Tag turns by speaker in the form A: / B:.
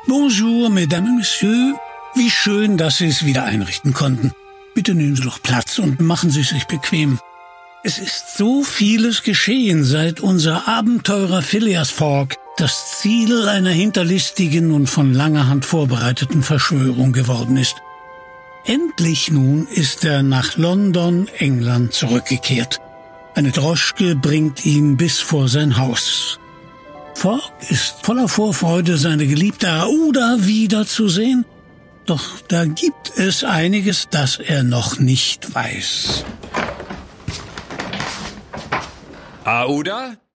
A: Bonjour, Mesdames et Messieurs. Wie schön, dass Sie es wieder einrichten konnten. Bitte nehmen Sie doch Platz und machen Sie es sich bequem. Es ist so vieles geschehen, seit unser Abenteurer Phileas Fogg das Ziel einer hinterlistigen und von langer Hand vorbereiteten Verschwörung geworden ist. Endlich nun ist er nach London, England, zurückgekehrt. Eine Droschke bringt ihn bis vor sein Haus. Fogg ist voller Vorfreude, seine geliebte Aouda wiederzusehen. Doch da gibt es einiges, das er noch nicht weiß.
B: Aouda?